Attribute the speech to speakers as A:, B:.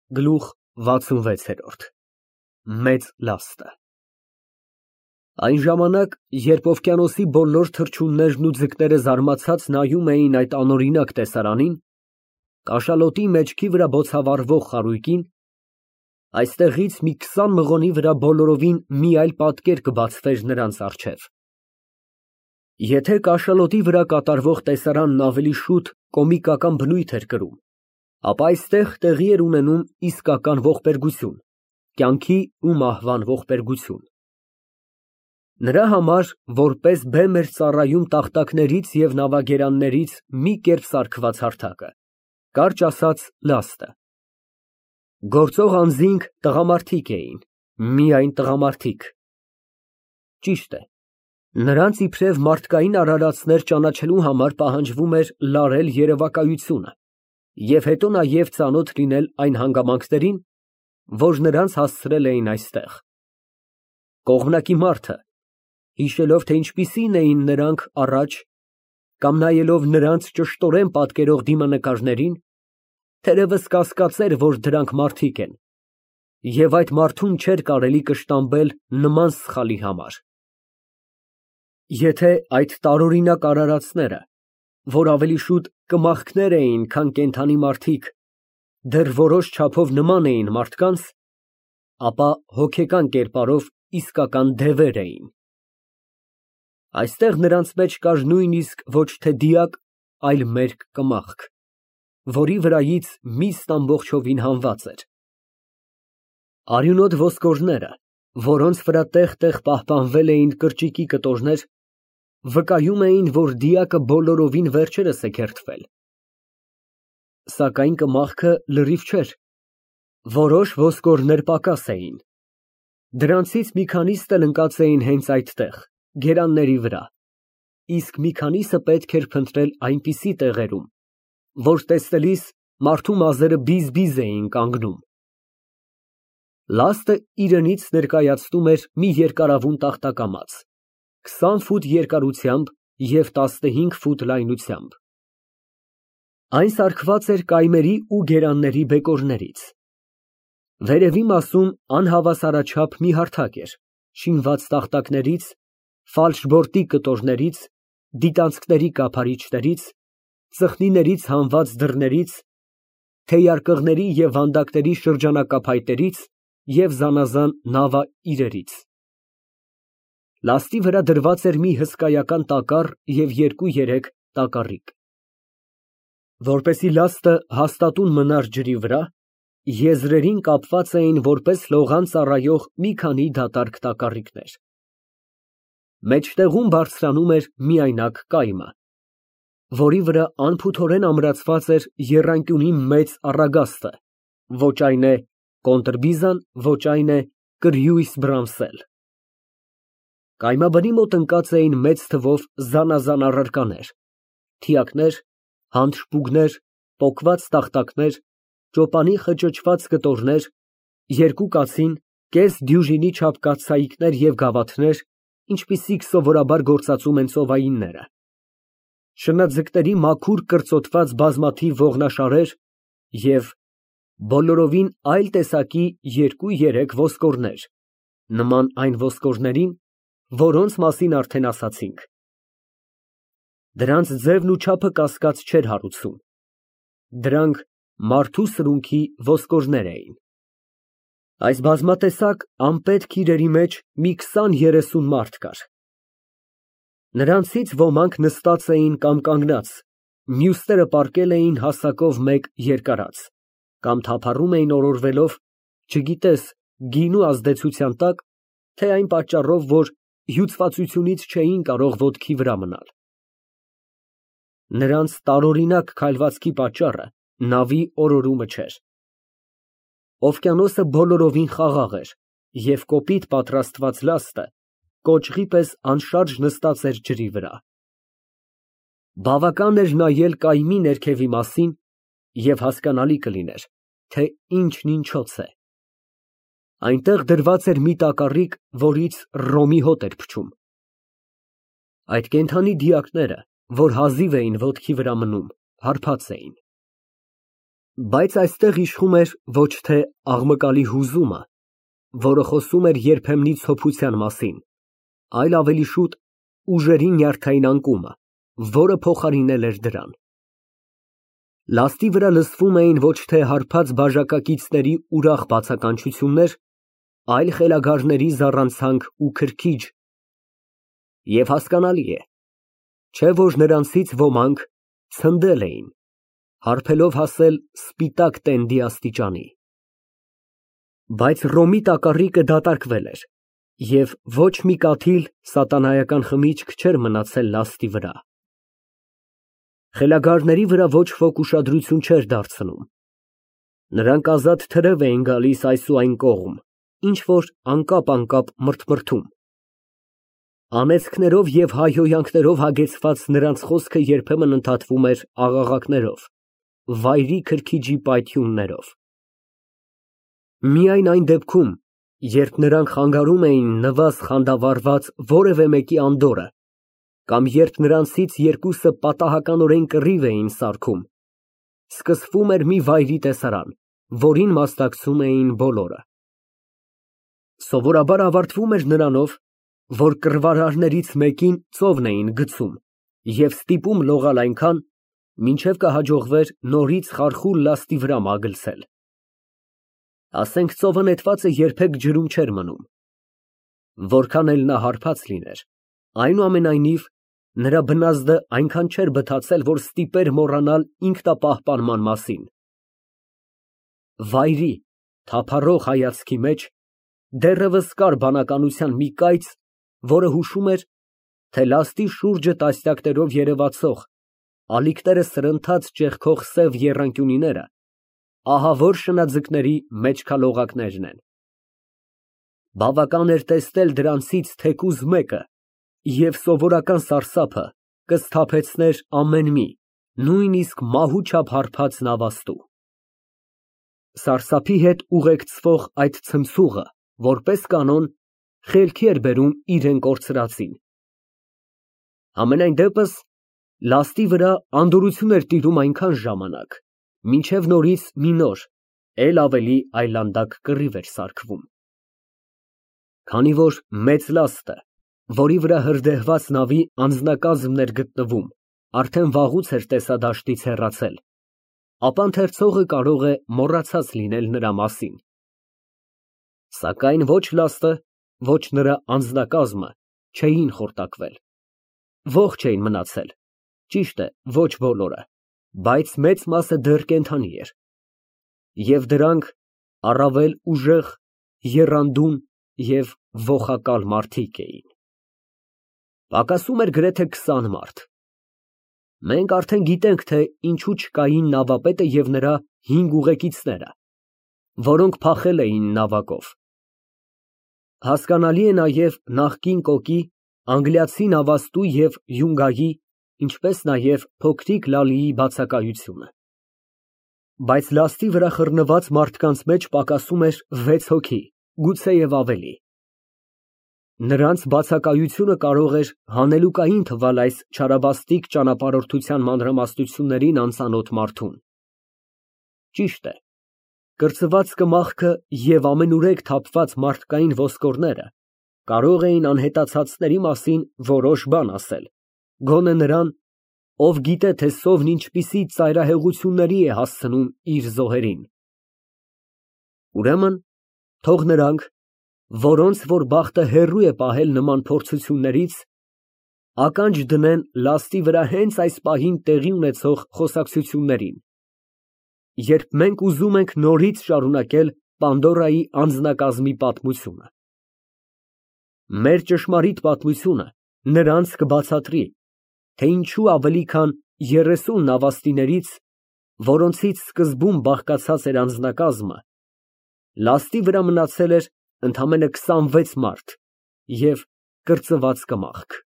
A: Գլուխ 66 Մեծ լաստը Այն ժամանակ, երբ օվկիանոսի բոլոր թռչուններն ու ձկները զարմացած նայում էին այդ անօրինակ տեսարանին, կաշալոտի մեջքի վրա բոցավառվող խարույկին, այստեղից մի 20 մղոնի վրա բոլորովին մի այլ պատկեր կբացվեր նրանց առջև։ Եթե կաշալոտի վրա կատարվող տեսարանն ավելի շուտ կոմիկական բնույթ էր կրում, ապա այստեղ տեղի էր ունենում իսկական ողբերգություն, կյանքի ու մահվան ողբերգություն։ Նրա համար, որպես բեմ էր ծառայում տախտակներից և նավագերաններից մի կերպ սարքված հարթակը, կարճ ասած լաստը։ Գործող անձինք տղամարդիկ էին, միայն տղամարդիկ։ Ճիշտ է, նրանց իբրև մարդկային արարածներ ճանաչելու համար պահանջվում էր լարել երևակայությունը և հետո նաև ծանոթ լինել այն հանգամանքներին, որ նրանց հասցրել էին այստեղ։ Կողմնակի մարդը, հիշելով, թե ինչպիսին էին նրանք առաջ, կամ նայելով նրանց ճշտորեն պատկերող դիմանկարներին, թերևս կասկածեր, որ դրանք մարդիկ են, և այդ մարդուն չէր կարելի կշտամբել նման սխալի համար։ Եթե այդ տարօրինակ արարածները, որ ավելի շուտ կմախքներ էին, քան կենդանի մարդիկ, դեռ որոշ չափով նման էին մարդկանց, ապա հոգեկան կերպարով իսկական դևեր էին։ Այստեղ նրանց մեջ կար նույնիսկ ոչ թե դիակ, այլ մերկ կմախք, որի վրայից միստ ամբողջովին հանված էր։ Արյունոտ ոսկորները, որոնց վրա տեղ֊տեղ պահպանվել էին կրճիկի կտորներ, վկայում էին, որ դիակը բոլորովին վերջերս է քերթվել։ Սակայն կմախքը լրիվ չէր, որոշ ոսկորներ պակաս էին։ Դրանցից մի քանիսն էլ ընկած էին հենց այդտեղ, գերանների վրա, իսկ մի քանիսը պետք էր փնտրել այնպիսի տեղերում, որ տեսնելիս մարդու մազերը բիզ-բիզ էին կանգնում։ Լաստը իրենից ներկայացնում էր մի երկարավուն տախտակամաց, 20 ֆուտ երկարությամբ և 15 ֆուտ լայնությամբ։ Այն սարքված էր կայմերի ու գերանների բեկորներից։ Վերևի մասում անհավասարաչափ մի հարթակ էր, շինված տախտակներից, ֆալշբորտի կտորներից, դիտանցքների կափարիչներից, ծխնիներից հանված դռներից, թեյարկղների և վանդակների շրջանակափայտերից և զանազան նավաիրերից։ Լաստի վրա դրված էր մի հսկայական տակառ և 2-3 տակառիկ։ Որպեսզի լաստը հաստատուն մնար ջրի վրա, եզրերին կապված էին որպես լողան ծառայող մի քանի դատարկ տակառիկներ։ Մեջտեղում բարձրանում էր միայնակ կայմը, որի վրա անփութորեն ամրացված էր եռանկյունի մեծ առագաստը, ոչ այն է կոնտրբիզան, ոչ այն է կրյուիս բրանսել։ Կայմաբնի մոտ ընկած էին մեծ թվով զանազան առարկաներ, թիակներ, հանդ շպուգներ, պոկված տախտակներ, ճոպանի խճճված կտորներ, 2 կացին, կես դյուժինի չափ կաթսայիկներ և գավաթներ, ինչպիսիք սովորաբար գործածում են ծովայինները, շնաձկների մաքուր կրծոտված բազմաթիվ ողնաշարեր և բոլորովին այլ տեսակի 2-3 ոսկորներ, նման այն ոսկորներին, որոնց մասին արդեն ասացինք։ Դրանց ձևն ու չափը կասկած չէր հարուցում։ Դրանք մարդու սրունքի ոսկորներ էին։ Այս բազմատեսակ անպետք իրերի մեջ մի 20-30 մարդ կար։ Նրանցից ոմանք նստած էին կամ կանգնած, մյուսները պառկել էին հասակով մեկ երկարած, կամ թափառում էին օրորվելով, չգիտես գինու ազդեցության տակ, թե այն պատճառով, որ հյուծվածությունից չէին կարող ոտքի վրա մնալ։ Նրանց տարօրինակ քայլվածքի պատճառը նավի օրորումը չէր։ Օվկիանոսը բոլորովին խաղաղ էր, և կոպիտ պատրաստված լաստը կոճղի պես անշարժ նստած էր ջրի վրա։ Բավական էր նայել կայմի ներքևի մասին, և հասկանալի կլիներ, թե ինչն ինչոց է։ Այնտեղ դրված էր մի տակառիկ, որից ռոմի հոտ էր փչում։ Այդ կենդանի դիակները, որ հազիվ էին ոտքի վրա մնում, հարբած էին։ Բայց այստեղ իշխում էր ոչ թե աղմկալի հուզումը, որը խոսում էր երբեմնի ցոփության մասին, այլ ավելի շուտ ուժերի նյարդային անկումը, որը փոխարինել էր դրան։ Լաստի վրա լսվում էին ոչ թե հարբած բաժակակիցների ուրախ բացականչություններ, այլ խելագարների զառանցանք ու քրքիջ, և հասկանալի է, չէ որ նրանցից ոմանք ցնդել էին, հարբելով հասել սպիտակ տենդի աստիճանի։ Բայց Ռոմի տակառիկը դատարկվել էր, և ոչ մի կաթիլ սատանայական խմիչք չէր մնացել լաստի վրա։ Խելագարների վրա ոչ ոք ուշադրություն չէր դարձնում։ Նրանք ազատ թրև էին գալիս այս ու այն կողմ, ինչ֊որ անկապ մրթմրթում։ Անեծքներով և հայհոյանքներով հագեցված նրանց խոսքը երբեմն ընդհատվում էր աղաղակներով, վայրի քրքիջի պայթյուններով։ Միայն այն դեպքում, երբ նրանք խանգարում էին նվազ խանդավառված որևէ մեկի անդորրը, կամ երբ նրանցից երկուսը պատահականորեն կռիվ էին սարքում, սկսվում էր մի վայրի տեսարան, որին մասնակցում էին բոլորը։ Սովորաբար ավարտվում էր նրանով, որ կռվարարներից մեկին ծովն էին գցում և ստիպում լողալ այնքան, մինչև կհաջողվեր նորից խարխուլ լաստի վրա մագլցել։ Ասենք ծովը նետվածը երբեք ջրում չէր մնում։ Որքան էլ նա հարբած լիներ, այնուամենայնիվ նրա բնազդը այնքան չէր բթացել, որ ստիպեր մոռանալ ինքնապահպանման մասին։ Վայրի թափառող հայացքի մեջ դեռևս կար բանականության մի կայծ, որը հուշում էր, թե լաստի շուրջը տասնյակներով երևացող, ալիքները սրընթաց ճեղքող սև եռանկյունիները ահավոր շնաձկների մեջքալողակներն են։ Բավական էր տեսնել դրանցից թեկուզ մեկը, և սովորական սարսափը կսթափեցներ ամեն մի, նույնիսկ մահու չափ հարբած նավաստու։ Սարսափի հետ ուղեկցվող այդ ցնցուղը, որպես կանոն, խելքի էր բերում իրեն կորցրածին։ Համենայն դեպս, լաստի վրա անդորրություն էր տիրում այնքան ժամանակ, մինչև նորից մի նոր, էլ ավելի այլանդակ կռիվ էր սարքվում։ Քանի որ մեծ լաստը, որի վրա հրդեհված նավի անձնակազմն էր գտնվում, արդեն վաղուց էր տեսադաշտից հեռացել, ապա ընթերցողը կարող է մոռացած լինել նրա մասին։ Սակայն ոչ լաստը, ոչ նրա անձնակազմը չէին խորտակվել։ Ողջ էին մնացել, ճիշտ է, ոչ բոլորը, բայց մեծ մասը դեռ կենդանի էր։ Եվ դրանք առավել ուժեղ, եռանդուն և ոխակալ մարդիկ էին։ Պակասում էր գրեթե 20 մարդ։ Մենք արդեն գիտենք, թե ինչու չկային նավապետը և նրա 5 ուղեկիցները, որոնք փախել էին նավակով։ Հասկանալի է նաև նախկին կոկի, անգլիացի նավաստու և յունգայի, ինչպես նաև փոքրիկ Լալիի բացակայությունը։ Բայց լաստի վրա խռնված մարդկանց մեջ պակասում էր 6 հոգի, գուցեև ավելի։ Նրանց բացակայությունը կարող էր հանելուկային թվալ այս չարաբաստիկ ճանապարհորդության մանրամասնություններին անծանոթ մարդուն։ Ճիշտ է, կրծված կմախքը և ամենուրեք թափված մարդկային ոսկորները կարող էին անհետացածների մասին որոշ բան ասել, գոնե նրան, ով գիտե, թե սովն ինչպիսի ծայրահեղությունների է հասցնում իր զոհերին։ Ուրեմն, թող նրանք, որոնց որ բախտը հեռու է պահել նման փորձություններից, ականջ դնեն լաստի վրա հենց այս պահին տեղի ունեցող խոսակցություններին, երբ մենք ուզում ենք նորից շարունակել Պանդորայի անձնակազմի պատմությունը։ Մեր ճշմարիտ պատմությունը նրանց կբացատրի, թե ինչու ավելի քան 30 նավաստիներից, որոնցից սկզբում բաղկացած էր անձնակազմը, լաստի վրա մնացել էր ընդամենը 26 մարդ և կրծված կմախք։